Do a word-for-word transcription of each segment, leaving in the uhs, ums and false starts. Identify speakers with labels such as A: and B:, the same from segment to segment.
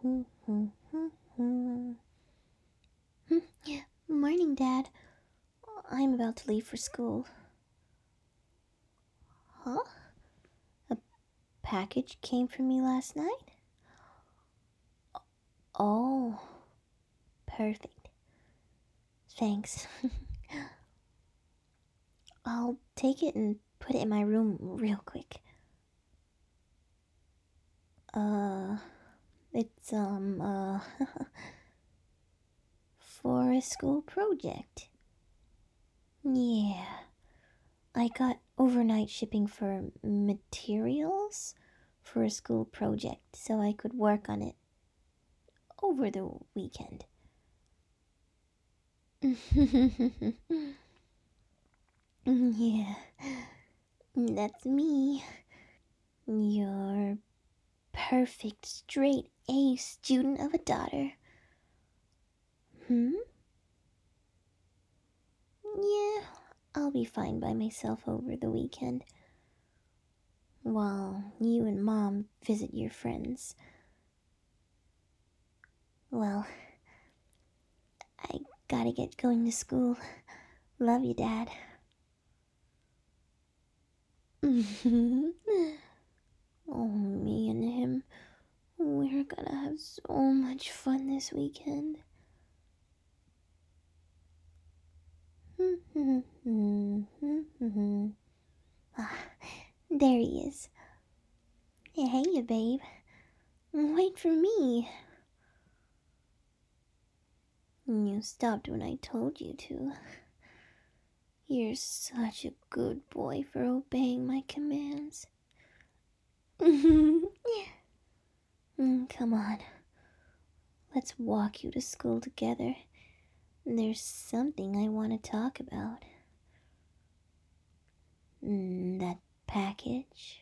A: Morning, Dad. I'm about to leave for school. Huh? A package came for me last night? Oh, perfect. Thanks. I'll take it and put it in my room real quick. Uh, it's, um, uh, for a school project. Yeah. I got overnight shipping for materials for a school project so I could work on it over the weekend. Yeah, that's me. Your perfect straight A student of a daughter. Hmm? Yeah, I'll be fine by myself over the weekend while you and Mom visit your friends. Well, I gotta get going to school. Love you, Dad. Oh, me and him. We're gonna have so much fun this weekend. Ah, there he is. Hey, babe. Wait for me. You stopped when I told you to. You're such a good boy for obeying my commands. Mm, come on. Let's walk you to school together. There's something I want to talk about. Mm, that package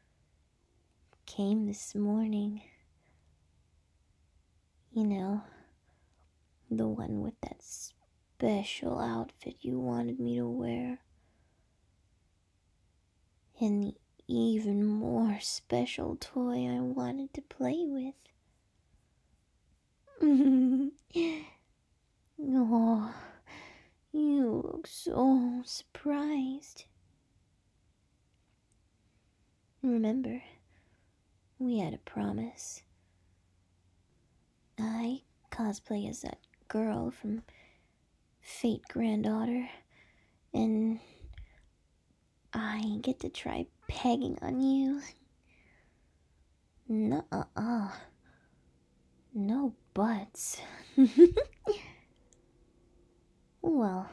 A: came this morning. You know, the one with that special outfit you wanted me to wear. And the even more special toy I wanted to play with. Oh, you look so surprised. Remember, we had a promise. I cosplay as that girl from Fate Granddaughter, and I get to try pegging on you. Nuh-uh. No buts. Well,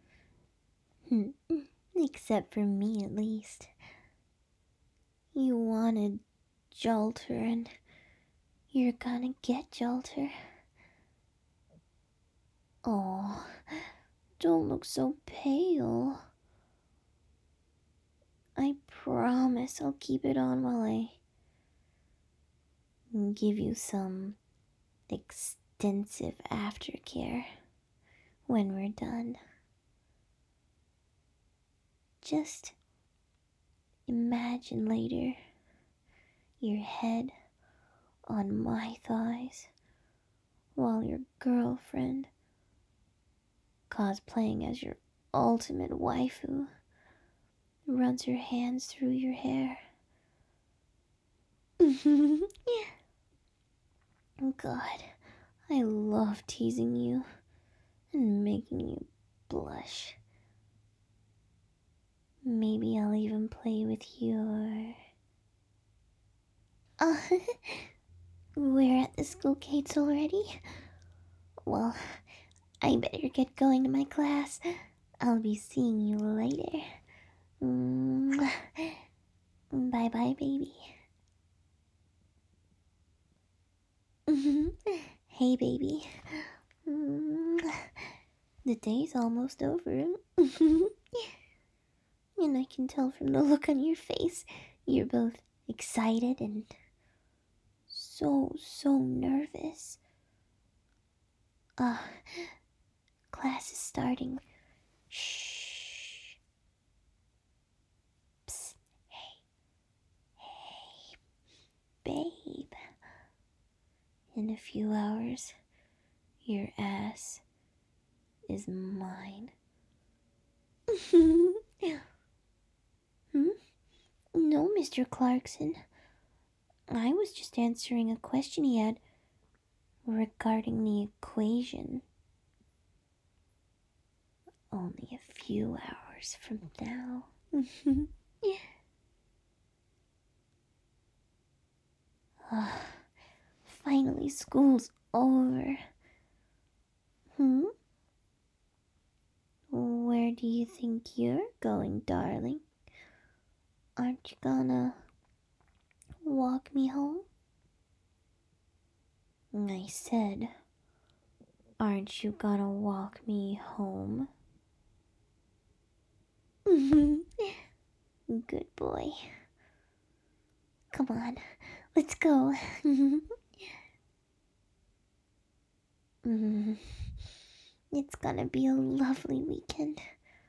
A: except for me at least. You wanted Jolter, and you're gonna get Jolter. Oh, don't look so pale. I promise I'll keep it on while I give you some extensive aftercare when we're done. Just imagine later your head on my thighs while your girlfriend, cosplaying as your ultimate waifu, runs her hands through your hair. God, I love teasing you and making you blush. Maybe I'll even play with your... Uh, we're at the school gates already? Well, I better get going to my class. I'll be seeing you later. Bye bye, baby. Hey, baby. The day's almost over. And I can tell from the look on your face, you're both excited and so, so nervous. Ah, uh, class is starting. Shh. Psst. Hey, hey, babe. In a few hours, your ass is mine. Hmm? No, Mister Clarkson. I was just answering a question he had regarding the equation. Only a few hours from now. Ah, finally, school's over. Hmm? Where do you think you're going, darling? Aren't you gonna walk me home? I said, aren't you gonna walk me home? Good boy. Come on, let's go. Mm, it's gonna be a lovely weekend.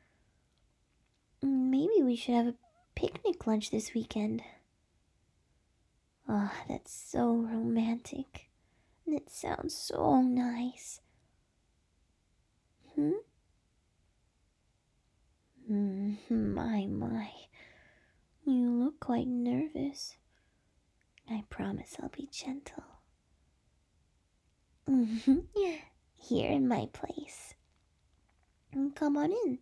A: Maybe we should have a picnic lunch this weekend. Ah, oh, that's so romantic. And it sounds so nice. Hmm? Mm, my, my. You look quite nervous. I promise I'll be gentle. Here in my place. Come on in.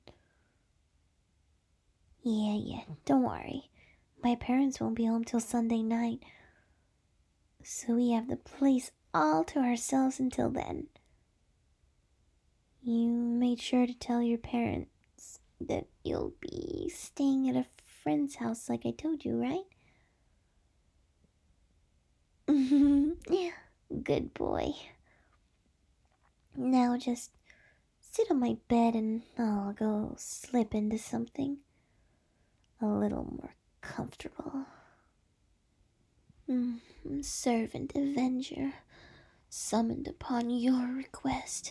A: Yeah, yeah, don't worry. My parents won't be home till Sunday night, so we have the place all to ourselves until then. You made sure to tell your parents that you'll be staying at a friend's house like I told you, right? Good boy. Now just sit on my bed and I'll go slip into something a little more comfortable. Mm, servant Avenger, summoned upon your request.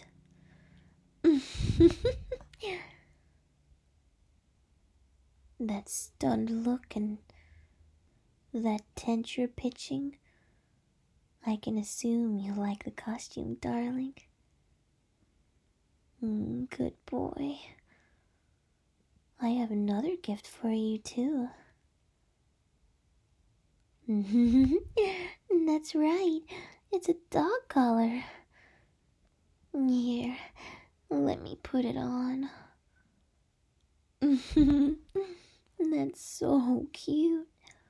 A: That stunned look and that tent you're pitching. I can assume you like the costume, darling. Mm, good boy. I have another gift for you, too. That's right. It's a dog collar. Here, let me put it on. That's so cute.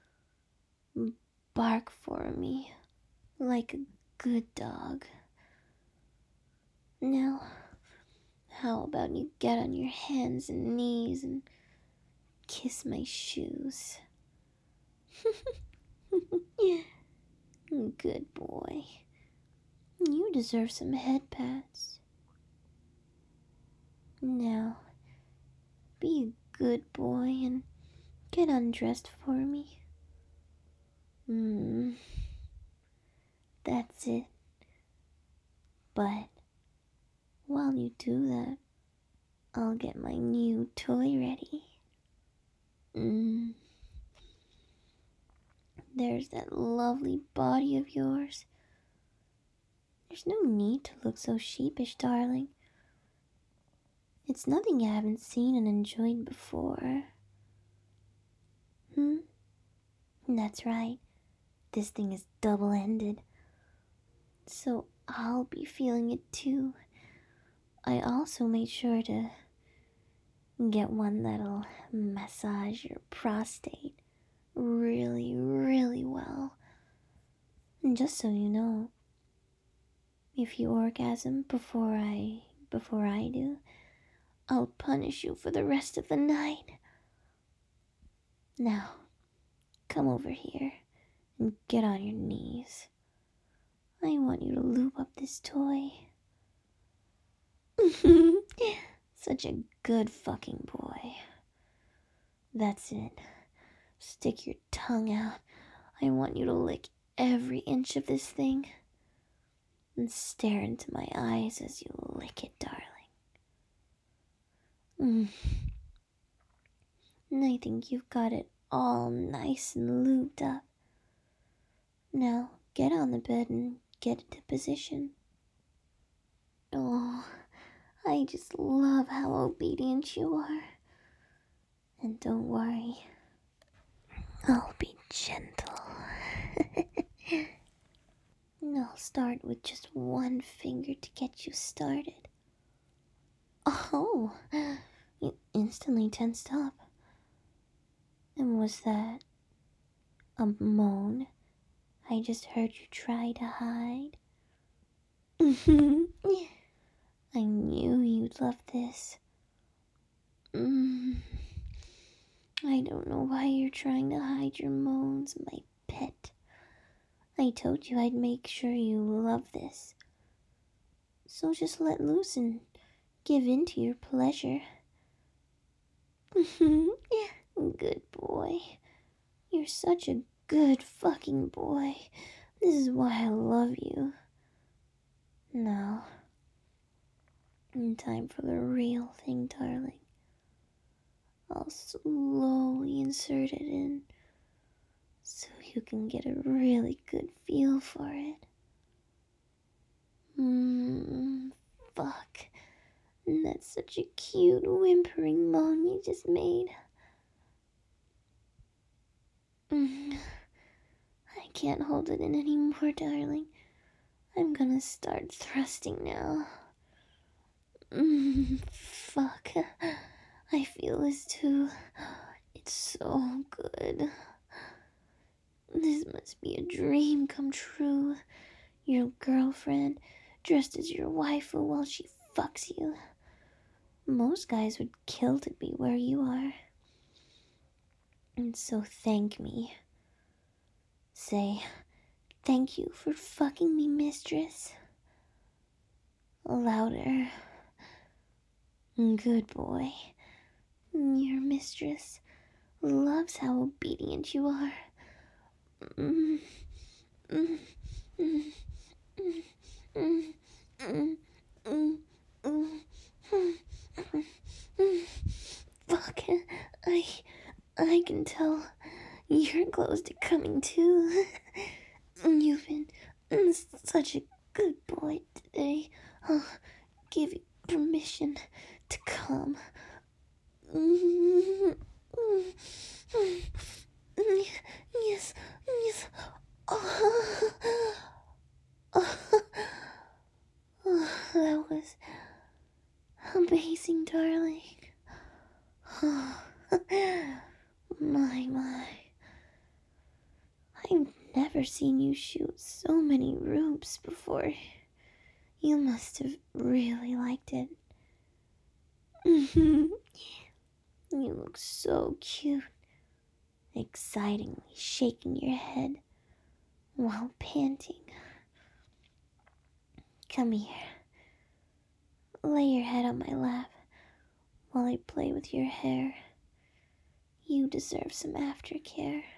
A: Bark for me, like a good dog. Now, how about you get on your hands and knees and kiss my shoes? Good boy. You deserve some head pats. Now, be a good boy and get undressed for me. Hmm. That's it. But while you do that, I'll get my new toy ready. Hmm. There's that lovely body of yours. There's no need to look so sheepish, darling. It's nothing you haven't seen and enjoyed before. Hmm? That's right. This thing is double-ended. So I'll be feeling it too. I also made sure to get one that'll massage your prostate really, really well. And just so you know, if you orgasm before I before I do, I'll punish you for the rest of the night. Now, come over here and get on your knees. I want you to lube up this toy. Such a good fucking boy. That's it. Stick your tongue out. I want you to lick every inch of this thing. And stare into my eyes as you lick it, darling. Mm. And I think you've got it all nice and lubed up. Now, get on the bed and get into position. Oh, I just love how obedient you are. And don't worry, I'll be gentle. I'll start with just one finger to get you started. Oh, you instantly tensed up. And was that a moan I just heard you try to hide? I knew you'd love this. Mm. I don't know why you're trying to hide your moans, my pet. I told you I'd make sure you love this. So just let loose and give in to your pleasure. Good boy. You're such a good fucking boy. This is why I love you. Now, time for the real thing, darling. I'll slowly insert it in so you can get a really good feel for it. Mmm, fuck. That's such a cute whimpering moan you just made. Mm, I can't hold it in anymore, darling. I'm gonna start thrusting now. Mm, fuck. I feel this too. It's so good. This must be a dream come true. Your girlfriend dressed as your waifu while she fucks you. Most guys would kill to be where you are. And so thank me. Say, thank you for fucking me, mistress. Louder. Good boy. Your mistress loves how obedient you are. Mm, mm, mm, mm, mm, mm, mm, mm, mm. Fuck, I, I can tell you're close to coming too. You've been such a good boy today. I'll give you permission to come. Yes, yes. Oh, oh, oh, that was amazing, darling. Oh, my, my. I've never seen you shoot so many ropes before. You must have really liked it. You look so cute, excitingly shaking your head while panting. Come here. Lay your head on my lap while I play with your hair. You deserve some aftercare.